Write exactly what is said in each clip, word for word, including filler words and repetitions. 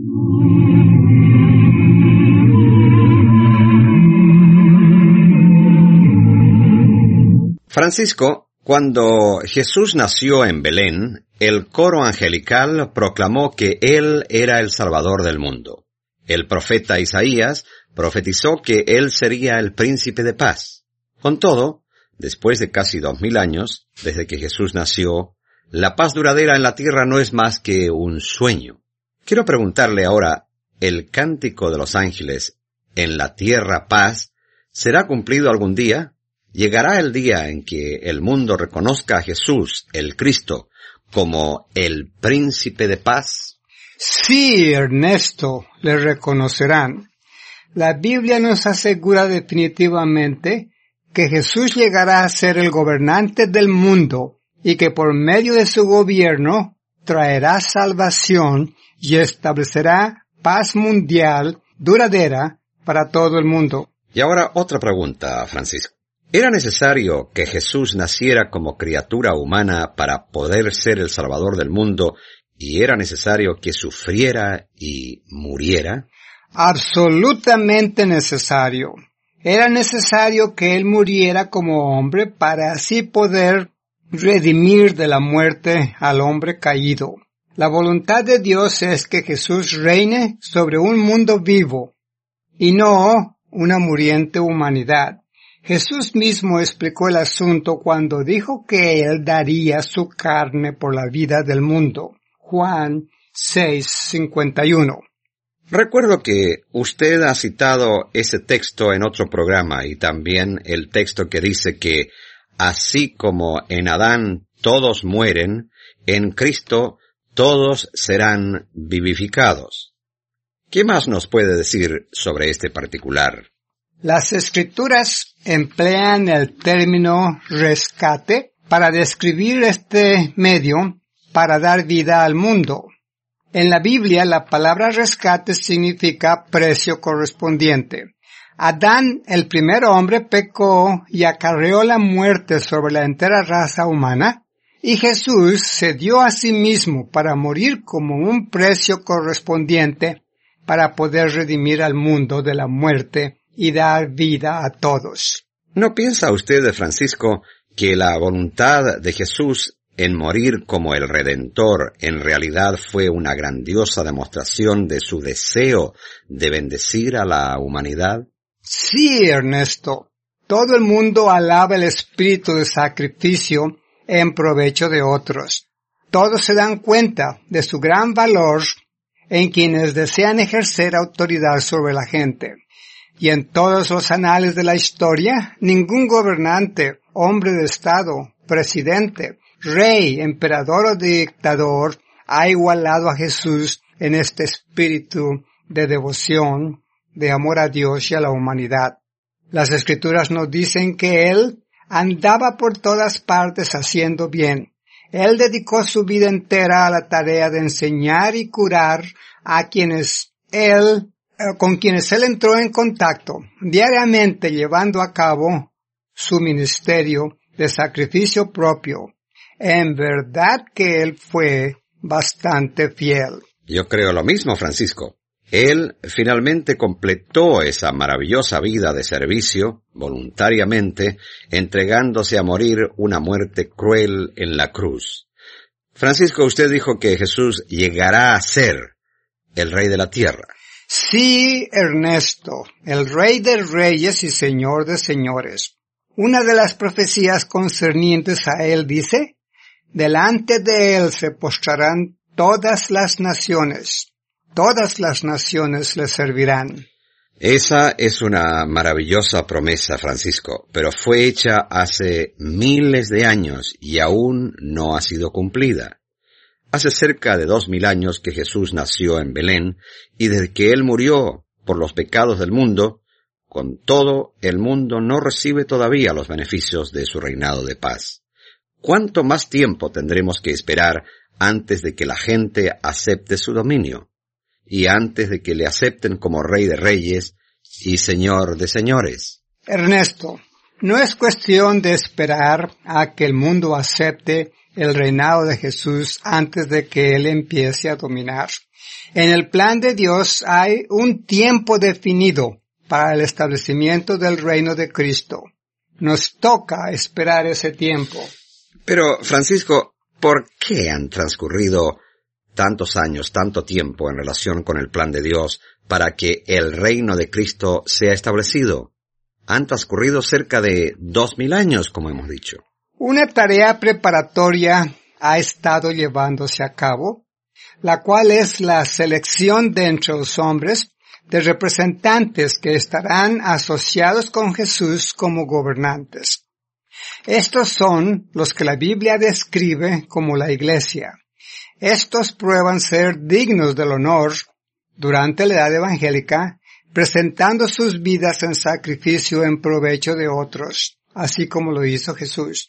Francisco, cuando Jesús nació en Belén, el coro angelical proclamó que Él era el Salvador del mundo. El profeta Isaías profetizó que Él sería el príncipe de paz. Con todo, después de casi dos mil años, desde que Jesús nació, la paz duradera en la tierra no es más que un sueño. Quiero preguntarle ahora, ¿el cántico de los ángeles, en la tierra paz, será cumplido algún día? ¿Llegará el día en que el mundo reconozca a Jesús, el Cristo, como el príncipe de paz? Sí, Ernesto, le reconocerán. La Biblia nos asegura definitivamente que Jesús llegará a ser el gobernante del mundo y que por medio de su gobierno traerá salvación y establecerá paz mundial duradera para todo el mundo. Y ahora otra pregunta, Francisco. ¿Era necesario que Jesús naciera como criatura humana para poder ser el Salvador del mundo y era necesario que sufriera y muriera? Absolutamente necesario. Era necesario que Él muriera como hombre para así poder redimir de la muerte al hombre caído. La voluntad de Dios es que Jesús reine sobre un mundo vivo y no una muriente humanidad. Jesús mismo explicó el asunto cuando dijo que Él daría su carne por la vida del mundo. Juan seis cincuenta y uno. Recuerdo que usted ha citado ese texto en otro programa y también el texto que dice que así como en Adán todos mueren, en Cristo todos serán vivificados. ¿Qué más nos puede decir sobre este particular? Las Escrituras emplean el término rescate para describir este medio para dar vida al mundo. En la Biblia, la palabra rescate significa precio correspondiente. Adán, el primer hombre, pecó y acarreó la muerte sobre la entera raza humana, y Jesús se dio a sí mismo para morir como un precio correspondiente para poder redimir al mundo de la muerte y dar vida a todos. ¿No piensa usted, Francisco, que la voluntad de Jesús en morir como el Redentor en realidad fue una grandiosa demostración de su deseo de bendecir a la humanidad? Sí, Ernesto. Todo el mundo alaba el espíritu de sacrificio en provecho de otros. Todos se dan cuenta de su gran valor en quienes desean ejercer autoridad sobre la gente. Y en todos los anales de la historia, ningún gobernante, hombre de Estado, presidente, rey, emperador o dictador ha igualado a Jesús en este espíritu de devoción, de amor a Dios y a la humanidad. Las Escrituras nos dicen que Él andaba por todas partes haciendo bien. Él dedicó su vida entera a la tarea de enseñar y curar a quienes Él con quienes Él entró en contacto, diariamente llevando a cabo su ministerio de sacrificio propio. En verdad que Él fue bastante fiel. Yo creo lo mismo, Francisco. Él finalmente completó esa maravillosa vida de servicio, voluntariamente, entregándose a morir una muerte cruel en la cruz. Francisco, usted dijo que Jesús llegará a ser el Rey de la tierra. Sí, Ernesto, el Rey de reyes y Señor de señores. Una de las profecías concernientes a Él dice, delante de Él se postrarán todas las naciones, todas las naciones le servirán. Esa es una maravillosa promesa, Francisco, pero fue hecha hace miles de años y aún no ha sido cumplida. Hace cerca de dos mil años que Jesús nació en Belén, y desde que Él murió por los pecados del mundo, con todo, el mundo no recibe todavía los beneficios de su reinado de paz. ¿Cuánto más tiempo tendremos que esperar antes de que la gente acepte su dominio? Y antes de que le acepten como Rey de Reyes y Señor de Señores. Ernesto, no es cuestión de esperar a que el mundo acepte el reinado de Jesús antes de que Él empiece a dominar. En el plan de Dios hay un tiempo definido para el establecimiento del reino de Cristo. Nos toca esperar ese tiempo. Pero, Francisco, ¿por qué han transcurrido tantos años, tanto tiempo en relación con el plan de Dios para que el reino de Cristo sea establecido? Han transcurrido cerca de dos mil años, como hemos dicho. Una tarea preparatoria ha estado llevándose a cabo, la cual es la selección de entre los hombres de representantes que estarán asociados con Jesús como gobernantes. Estos son los que la Biblia describe como la Iglesia. Estos prueban ser dignos del honor durante la edad evangélica, presentando sus vidas en sacrificio en provecho de otros, así como lo hizo Jesús.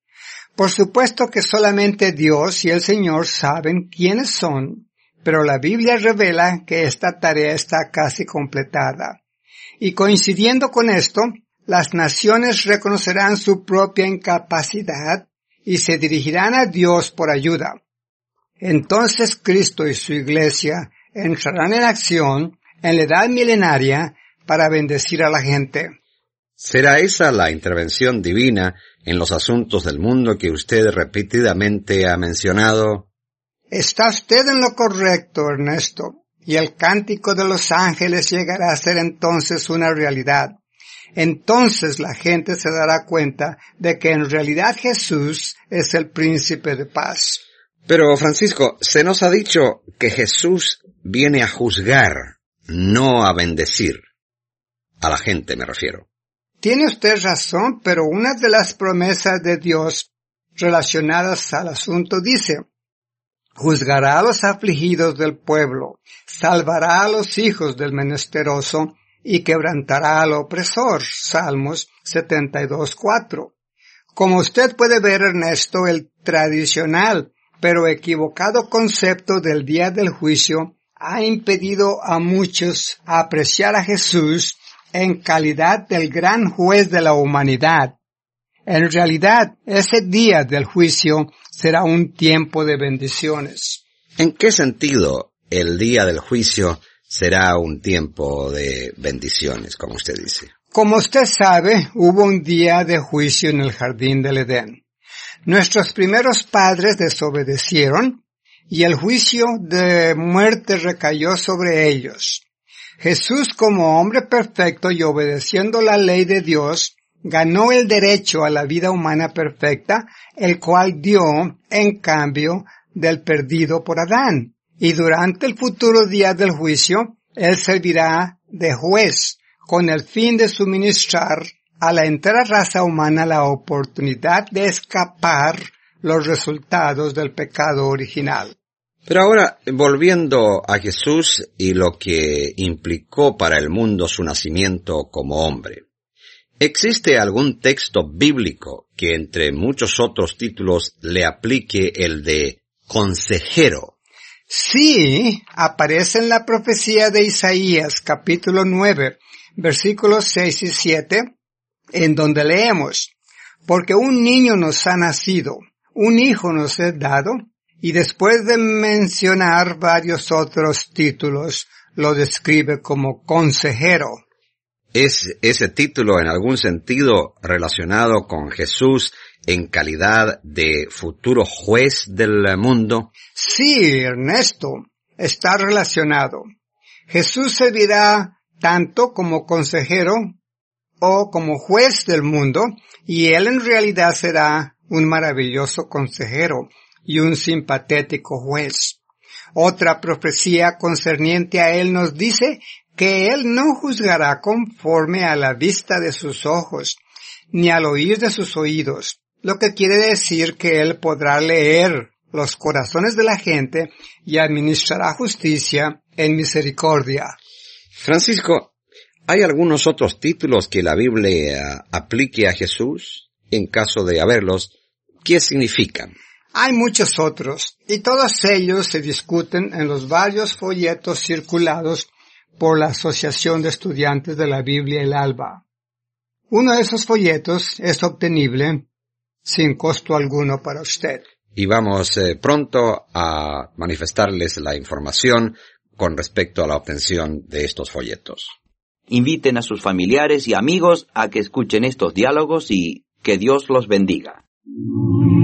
Por supuesto que solamente Dios y el Señor saben quiénes son, pero la Biblia revela que esta tarea está casi completada. Y coincidiendo con esto, las naciones reconocerán su propia incapacidad y se dirigirán a Dios por ayuda. Entonces Cristo y su Iglesia entrarán en acción en la edad milenaria para bendecir a la gente. ¿Será esa la intervención divina en los asuntos del mundo que usted repetidamente ha mencionado? Está usted en lo correcto, Ernesto, y el cántico de los ángeles llegará a ser entonces una realidad. Entonces la gente se dará cuenta de que en realidad Jesús es el príncipe de paz. Pero, Francisco, se nos ha dicho que Jesús viene a juzgar, no a bendecir. A la gente me refiero. Tiene usted razón, pero una de las promesas de Dios relacionadas al asunto dice: juzgará a los afligidos del pueblo, salvará a los hijos del menesteroso y quebrantará al opresor. Salmos setenta y dos, cuatro. Como usted puede ver, Ernesto, el tradicional pero equivocado concepto del día del juicio ha impedido a muchos apreciar a Jesús en calidad del gran juez de la humanidad. En realidad, ese día del juicio será un tiempo de bendiciones. ¿En qué sentido el día del juicio será un tiempo de bendiciones, como usted dice? Como usted sabe, hubo un día de juicio en el jardín del Edén. Nuestros primeros padres desobedecieron y el juicio de muerte recayó sobre ellos. Jesús, como hombre perfecto y obedeciendo la ley de Dios, ganó el derecho a la vida humana perfecta, el cual dio en cambio del perdido por Adán. Y durante el futuro día del juicio, Él servirá de juez con el fin de suministrar a la entera raza humana la oportunidad de escapar los resultados del pecado original. Pero ahora, volviendo a Jesús y lo que implicó para el mundo su nacimiento como hombre, ¿existe algún texto bíblico que entre muchos otros títulos le aplique el de consejero? Sí, aparece en la profecía de Isaías, capítulo nueve, versículos seis y siete, en donde leemos: porque un niño nos ha nacido, un hijo nos es dado, y después de mencionar varios otros títulos, lo describe como consejero. ¿Es ese título en algún sentido relacionado con Jesús en calidad de futuro juez del mundo? Sí, Ernesto, está relacionado. Jesús servirá tanto como consejero o como juez del mundo, y Él en realidad será un maravilloso consejero y un simpatético juez. Otra profecía concerniente a Él nos dice que Él no juzgará conforme a la vista de sus ojos, ni al oír de sus oídos, lo que quiere decir que Él podrá leer los corazones de la gente y administrará justicia en misericordia. Francisco, ¿hay algunos otros títulos que la Biblia aplique a Jesús? En caso de haberlos, ¿qué significan? Hay muchos otros, y todos ellos se discuten en los varios folletos circulados por la Asociación de Estudiantes de la Biblia El Alba. Uno de esos folletos es obtenible sin costo alguno para usted. Y vamos eh, pronto a manifestarles la información con respecto a la obtención de estos folletos. Inviten a sus familiares y amigos a que escuchen estos diálogos y que Dios los bendiga.